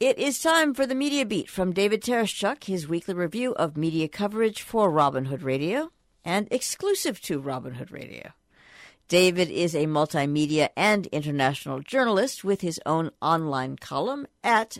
It is time for the Media Beat from David Tereshchuk, his weekly review of media coverage for Robin Hood Radio and exclusive to Robin Hood Radio. David is a multimedia and international journalist with his own online column at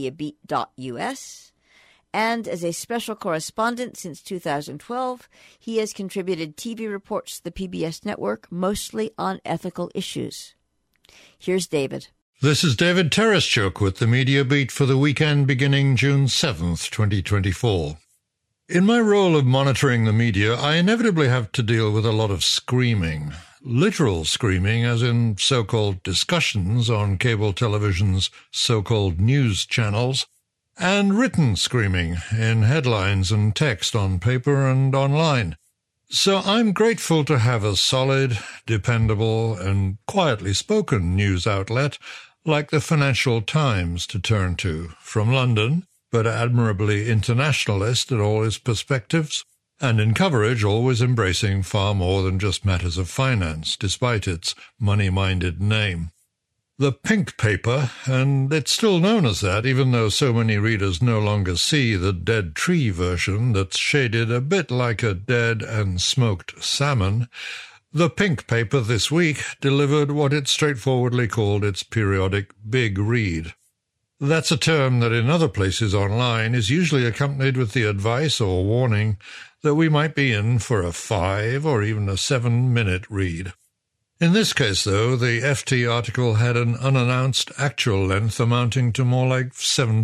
themediabeat.us. And as a special correspondent since 2012, he has contributed TV reports to the PBS network, mostly on ethical issues. Here's David. This is David Tereshchuk with the Media Beat for the weekend beginning June 7th, 2024. In my role of monitoring the media, I inevitably have to deal with a lot of screaming. Literal screaming, as in so-called discussions on cable television's so-called news channels, and written screaming in headlines and text on paper and online. So I'm grateful to have a solid, dependable, and quietly spoken news outlet like the Financial Times to turn to, from London, but admirably internationalist in all its perspectives, and in coverage always embracing far more than just matters of finance, despite its money-minded name. The Pink Paper, and it's still known as that, even though so many readers no longer see the Dead Tree version that's shaded a bit like a dead and smoked salmon. The Pink Paper this week delivered what it straightforwardly called its periodic big read. That's a term that in other places online is usually accompanied with the advice or warning that we might be in for a 5 or even a 7-minute read. In this case, though, the FT article had an unannounced actual length amounting to more like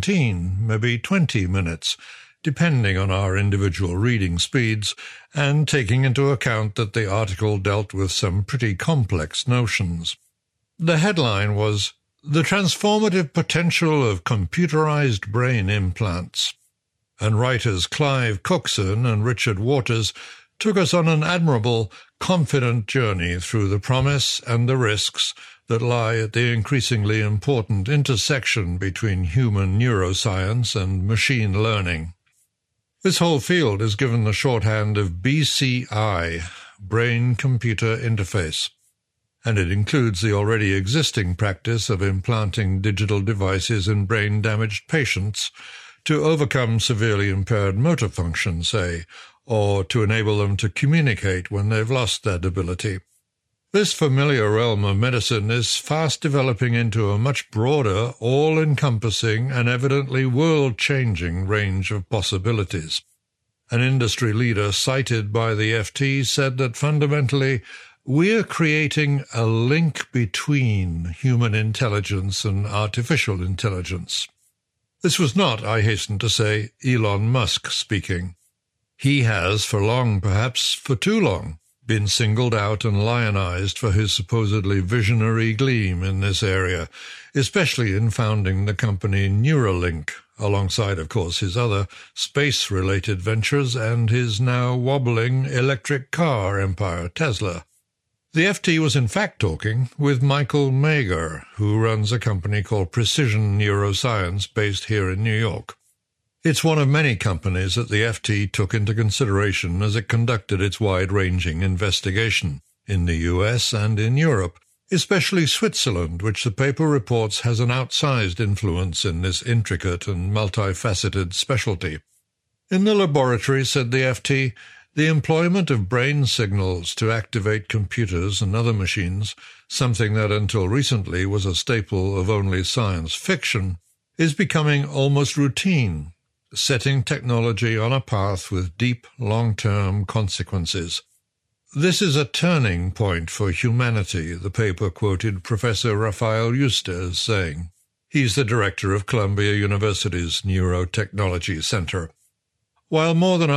17, maybe 20 minutes, depending on our individual reading speeds, and taking into account that the article dealt with some pretty complex notions. The headline was, "The Transformative Potential of Computerized Brain Implants," and writers Clive Cookson and Richard Waters took us on an admirable, confident journey through the promise and the risks that lie at the increasingly important intersection between human neuroscience and machine learning. This whole field is given the shorthand of BCI, Brain-Computer Interface, and it includes the already existing practice of implanting digital devices in brain-damaged patients to overcome severely impaired motor function, say, or to enable them to communicate when they've lost that ability. This familiar realm of medicine is fast developing into a much broader, all-encompassing, and evidently world-changing range of possibilities. An industry leader cited by the FT said that fundamentally, we're creating a link between human intelligence and artificial intelligence. This was not, I hasten to say, Elon Musk speaking. He has, for long, perhaps for too long, been singled out and lionized for his supposedly visionary gleam in this area, especially in founding the company Neuralink, alongside, of course, his other space-related ventures and his now wobbling electric car empire, Tesla. The FT was in fact talking with Michael Mager, who runs a company called Precision Neuroscience based here in New York. It's one of many companies that the FT took into consideration as it conducted its wide-ranging investigation in the US and in Europe, especially Switzerland, which the paper reports has an outsized influence in this intricate and multifaceted specialty. In the laboratory, said the FT, the employment of brain signals to activate computers and other machines, something that until recently was a staple of only science fiction, is becoming almost routine, setting technology on a path with deep, long-term consequences. This is a turning point for humanity, the paper quoted Professor Raphael Yuste as saying. He's the director of Columbia University's Neurotechnology Center. While more than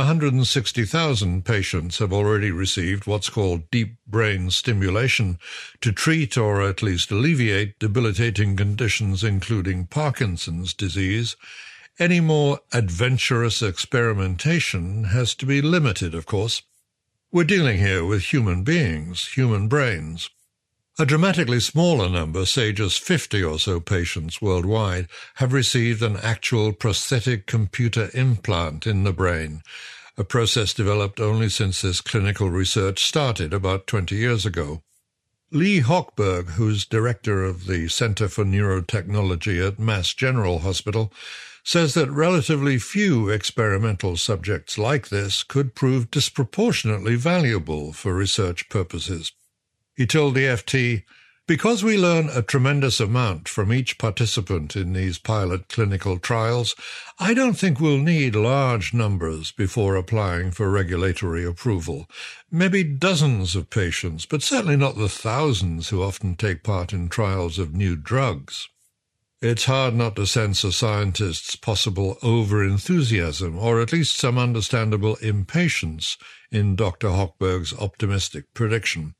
160,000 patients have already received what's called deep brain stimulation to treat or at least alleviate debilitating conditions including Parkinson's disease, any more adventurous experimentation has to be limited, of course. We're dealing here with human beings, human brains. A dramatically smaller number, say just 50 or so patients worldwide, have received an actual prosthetic computer implant in the brain, a process developed only since this clinical research started about 20 years ago. Lee Hochberg, who's director of the Center for Neurotechnology at Mass General Hospital, says that relatively few experimental subjects like this could prove disproportionately valuable for research purposes. He told the FT, "Because we learn a tremendous amount from each participant in these pilot clinical trials, I don't think we'll need large numbers before applying for regulatory approval. Maybe dozens of patients, but certainly not the thousands who often take part in trials of new drugs." It's hard not to sense a scientist's possible over-enthusiasm, or at least some understandable impatience, in Dr. Hochberg's optimistic prediction.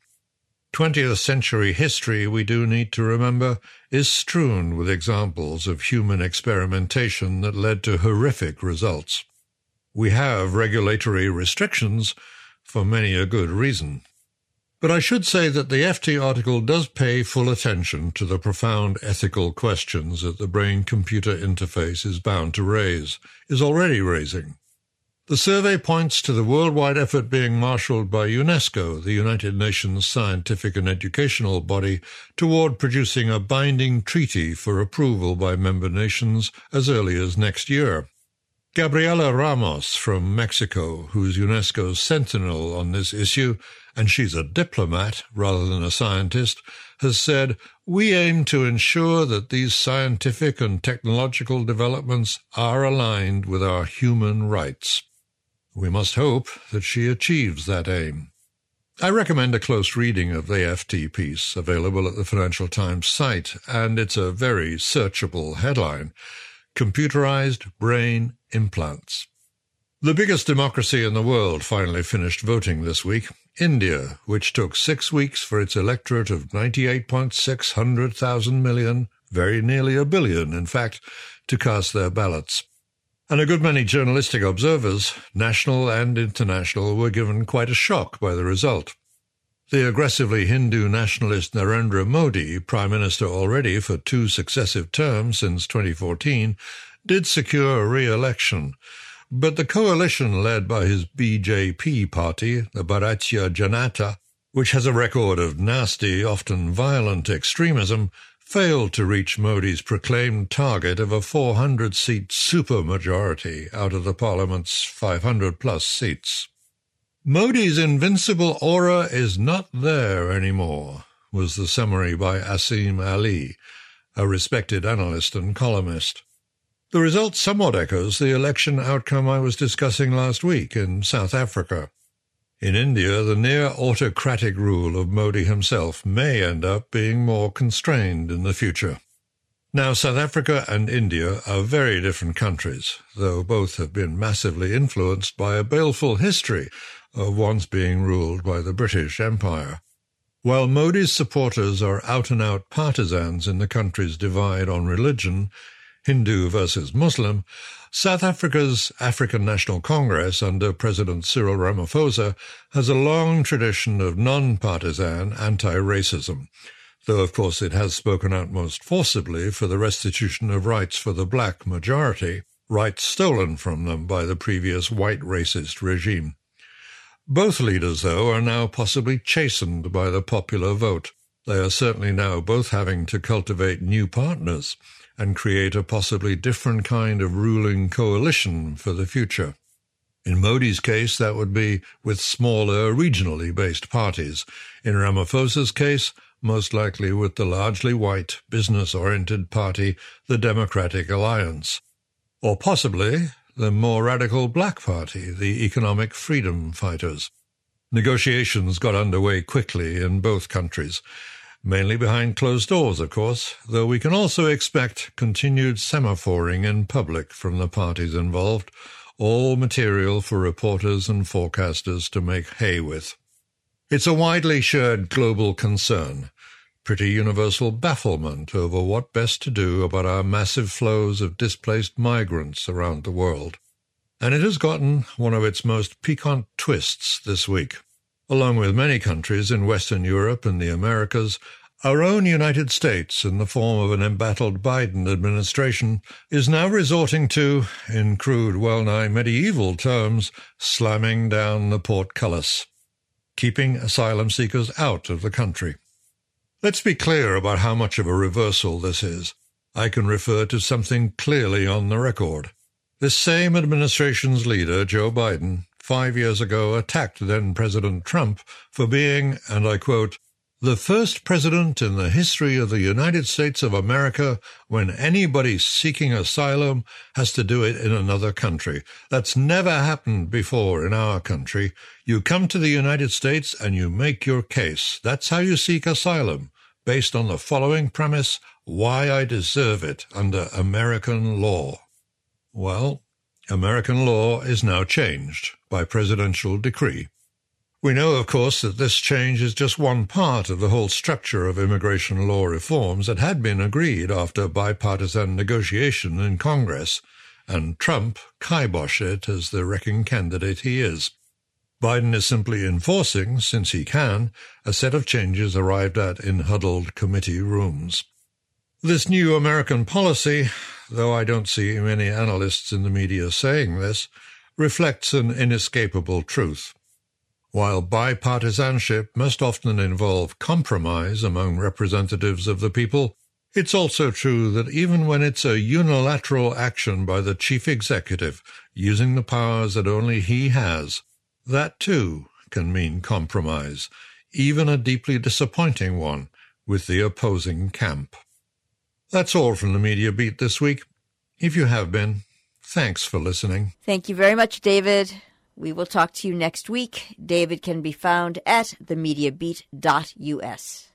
20th century history, we do need to remember, is strewn with examples of human experimentation that led to horrific results. We have regulatory restrictions for many a good reason. But I should say that the FT article does pay full attention to the profound ethical questions that the brain-computer interface is bound to raise, is already raising. The survey points to the worldwide effort being marshalled by UNESCO, the United Nations scientific and educational body, toward producing a binding treaty for approval by member nations as early as next year. Gabriela Ramos from Mexico, who's UNESCO's sentinel on this issue, and she's a diplomat rather than a scientist, has said, "We aim to ensure that these scientific and technological developments are aligned with our human rights." We must hope that she achieves that aim. I recommend a close reading of the FT piece, available at the Financial Times site, and it's a very searchable headline: Computerized Brain Implants. The biggest democracy in the world finally finished voting this week, India, which took 6 weeks for its electorate of 98,600,000 million, very nearly a billion, in fact, to cast their ballots. And a good many journalistic observers, national and international, were given quite a shock by the result. The aggressively Hindu nationalist Narendra Modi, Prime Minister already for 2 successive terms since 2014, did secure re-election. But the coalition led by his BJP party, the Bharatiya Janata, which has a record of nasty, often violent extremism, failed to reach Modi's proclaimed target of a 400-seat supermajority out of the parliament's 500-plus seats. "Modi's invincible aura is not there anymore," was the summary by Asim Ali, a respected analyst and columnist. The result somewhat echoes the election outcome I was discussing last week in South Africa. In India, the near-autocratic rule of Modi himself may end up being more constrained in the future. Now, South Africa and India are very different countries, though both have been massively influenced by a baleful history of once being ruled by the British Empire. While Modi's supporters are out-and-out partisans in the country's divide on religion, Hindu versus Muslim, South Africa's African National Congress under President Cyril Ramaphosa has a long tradition of non-partisan anti-racism, though of course it has spoken out most forcibly for the restitution of rights for the black majority, rights stolen from them by the previous white racist regime. Both leaders, though, are now possibly chastened by the popular vote. They are certainly now both having to cultivate new partners and create a possibly different kind of ruling coalition for the future. In Modi's case, that would be with smaller, regionally based parties. In Ramaphosa's case, most likely with the largely white, business-oriented party, the Democratic Alliance. Or possibly the more radical black party, the Economic Freedom Fighters. Negotiations got underway quickly in both countries, mainly behind closed doors, of course, though we can also expect continued semaphoring in public from the parties involved, all material for reporters and forecasters to make hay with. It's a widely shared global concern, pretty universal bafflement over what best to do about our massive flows of displaced migrants around the world. And it has gotten one of its most piquant twists this week. Along with many countries in Western Europe and the Americas, our own United States, in the form of an embattled Biden administration, is now resorting to, in crude, well-nigh medieval terms, slamming down the portcullis, keeping asylum seekers out of the country. Let's be clear about how much of a reversal this is. I can refer to something clearly on the record. This same administration's leader, Joe Biden, 5 years ago attacked then-President Trump for being, and I quote, "the first president in the history of the United States of America when anybody seeking asylum has to do it in another country. That's never happened before in our country. You come to the United States and you make your case. That's how you seek asylum, based on the following premise: why I deserve it under American law." Well, American law is now changed by presidential decree. We know, of course, that this change is just one part of the whole structure of immigration law reforms that had been agreed after bipartisan negotiation in Congress, and Trump kiboshed it as the wrecking candidate he is. Biden is simply enforcing, since he can, a set of changes arrived at in huddled committee rooms. This new American policy, though I don't see many analysts in the media saying this, reflects an inescapable truth. While bipartisanship must often involve compromise among representatives of the people, it's also true that even when it's a unilateral action by the chief executive using the powers that only he has, that too can mean compromise, even a deeply disappointing one, with the opposing camp. That's all from the Media Beat this week. If you have been, thanks for listening. Thank you very much, David. We will talk to you next week. David can be found at themediabeat.us.